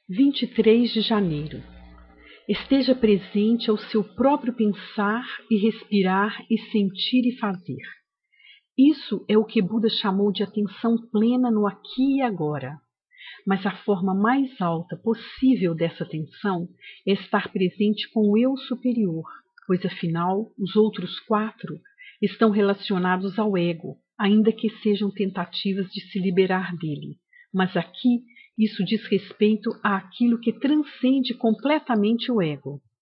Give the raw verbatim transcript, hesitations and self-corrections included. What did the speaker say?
vinte e três de janeiro. Esteja presente ao seu próprio pensar e respirar e sentir e fazer. Isso é o que Buda chamou de atenção plena no aqui e agora. Mas a forma mais alta possível dessa atenção é estar presente com o eu superior, pois afinal os outros quatro estão relacionados ao ego, ainda que sejam tentativas de se liberar dele. Mas aqui isso diz respeito àquilo que transcende completamente o ego.